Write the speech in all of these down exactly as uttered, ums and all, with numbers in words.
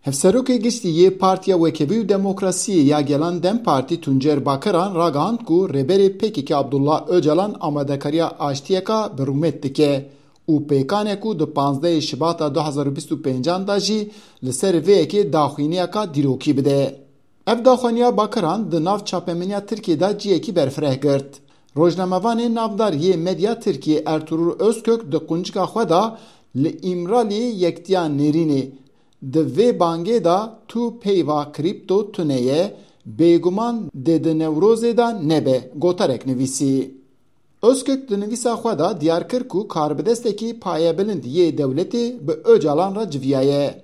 Hevserokê giştî yê Partiya Wekebî û Demokrasiyê ya Gelan Dem Partî Tuncer Bakiran ragihand ku rêberê P K K Abdullah Öcalan amadekariya aştiyeka bi rûmet dike û pêkanê ku di panzdehê Şibata du hezar û bîst û pêncan de jî li ser vê yekê daxwîniyeka dîrokî bide. Ev daxwaniya Bakiran di nav çapemeniya Tirkiyeyê de ciyekî berfireh girt. Rojnamevanê navdar yê Medya Tirkiye Ertuğrul Özkök di quncika xwe da li İmraliyê Yektiya Nêrînê di vê bangê da tu peyva krîpto tune ye bêguman dê di Newrozê da nebe gotarek nivîsî. Özkök di nivîsa xwe da diyar kir ku karbidestekî payebilind yê dewletê bi Öcalan re civiyaye.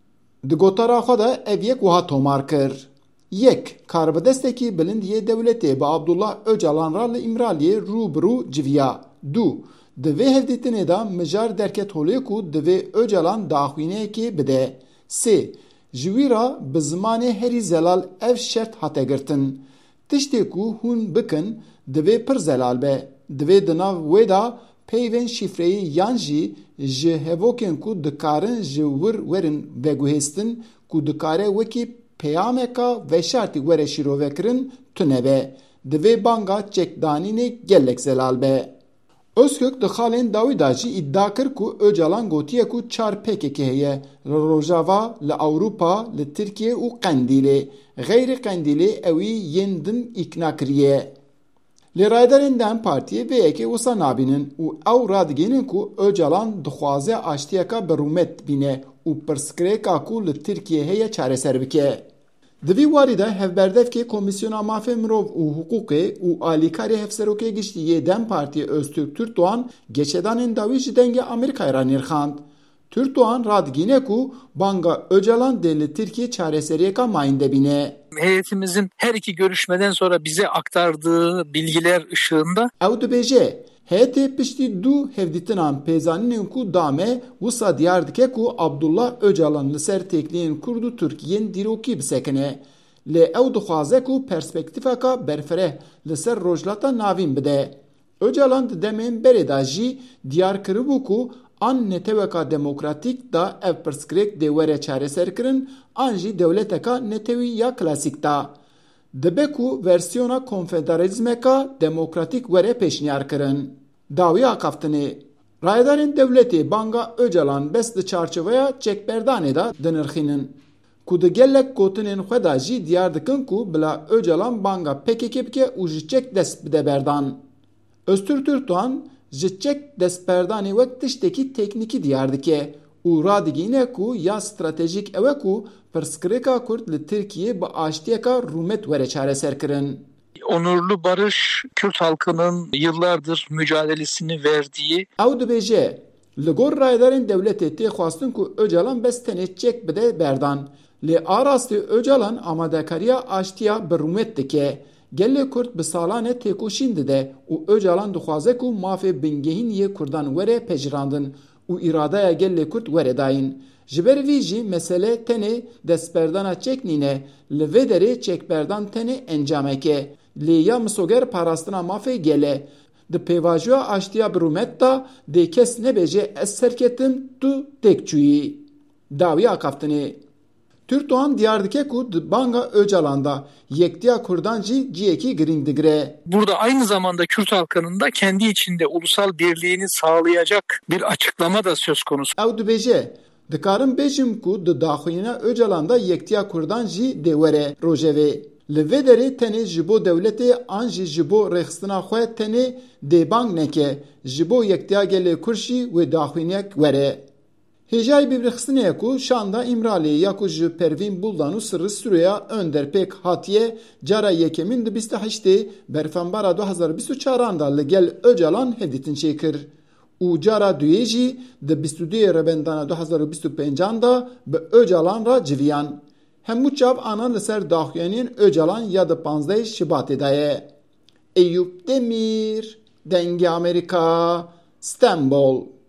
Di gotara xwe de ev yek wiha tomar kir. Yek, karbidestekî bilind yê dewletê bi Abdullah Öcalan ra li İmraliyê rûbirû civiya. Du, di vê hevdîtinê da mijar derket holê ku di vê Öcalan daxwîneyekê bide. Sê, ji wî ra bi zimanê herî zelal ev şert hate girtin. Tiştê ku hûn bikin divê pir zelal be. Divê di nav wê da peyvên şîfreyî yan jî ji hevokên ku dikarin ji wir werin veguhêstin ku dikare wekî peyameka veşartî were şîrovekirin tune be. Divê banga çekdanînê gelek zelal be. Özkök di xalên dawî da jî îddia kir ku Öcalan gotiye ku çar P K K heye li Rojava, li Ewropa, li Tirkiye û Qendîlê. Xeyrî Qendîlê ew wî yên din îkna kiriye. Lê rayedarên Dem Partiyê vê yekê wisa nabînin û ew radigihînin ku Öcalan dixwaze aştiyeka bi rûmet bîne û pirsgirêka ku li Tirkiye heye çareser bike. Di vî warî de hevberdevkê Komisyona Mafê Mirov û Hukûqê û alîkarê Hevserokê giştî yê Dem Partiyê Öztürk Türkdoğan geçedanên dawî ji dengê Amerîkayê ra nêrxand. Türkdoğan radigihîne ku banga Öcalan dê li Tirkiye çareseriyeka mayînde bîne. Heyetimizin her iki görüşmeden sonra bize aktardığı bilgiler ışığında ew dibêje heyetê piştî du hevdîtinan pêzanînên ku dame wisa diyar dike ku Abdullah Öcalan li ser têkliyên Kurd û Tirkiyeyên dîrokî bisekine. Lê ew dixwaze ku perspektîfeka berfireh li ser rojhilata navîn bide. Öcalan di demên berê da jî diyar kiribû ku an neteweka demokratîk da ev pirsgirêk dê were çareserkirin an jî dewleteka netewî ya klasîk da. Dibe ku versiyona konfederalizmeka demokratîk were pêşniyar kirin. Dawiya qeftinê. Rayedarên dewletê banga Öcalan bes di çarçoveya çekberdanê da dinirxînin. Ku di gelek gotinên xwe da jî diyar dikin ku bila Öcalan banga P K K bike û ji çek dest bide berdan. Öztürk Türkdoğan ji çek destberdanê wek tiştekî teknîkî diyar dike û radigihîne ku ya stratejîk ew e ku pirsgirêka Kurd li Tirkiye bi aştiyeka rûmet were çareser kirin. Onurlu Barış, Kürt halkının yıllardır mücadelesini verdiği ew dibêje li gor rayedarên dewletê tê xwastin ku Öcalan bes tenê çek bide berdan. Lê arastî Öcalan amadekariya aştiya bi rûmet dike. Gelê Kurd bi salan e têkoşîn dide û Öcalan dixwaze ku mafê bingehîn yê Kurdan were pejirandin û îradeya gelê Kurd were dayîn. Ji ber vî jî mesele tenê destberdana çek nîne, li vê derê çekberdan tenê encameke. Lê ya misoger parastina mafê gele. Di pêvajoya aştiya bi rûmet da dê kes nebêje ez serketim tu têkçûyî. Dawiya qeftinê. Türkdoğan diyar dike ku di banga Öcalan'da yektiya Kurdan jî ciyekî giring digire. Burada aynı zamanda Kürt halkının da kendi içinde ulusal birliğini sağlayacak bir açıklama da söz konusu. Ew dibêje dikarim bêjim ku di daxwîna Öcalan'da yektiya Kurdan jî dê were rojevê. Li vê derê tenê ji bo dewletê an jî ji bo rêxistina xwe tenê dêbang neke ji bo yektiya gelê Kurd jî wê daxwînek were. Hêjayê bêrîxistinê ku şanda İmraliyê ya ku ji Pervîn Buldan û Sirri Sürûya Önder pêk hatiye cara yekemîn di bîst û heştê berfembara du hezar bîst û çaran da li gel Öcalan hevdîtin çêkir. Û cara duyê jî di bîst û duyê rebendana du hezar û bîst û pêncan da bi Öcalan ra civiyan. Hemû çav anan li ser daxuyaniyên Öcalan ya di panzdehê Şibatê da ye. Eyüp Demir, Dengê Amerîka, İstanbul.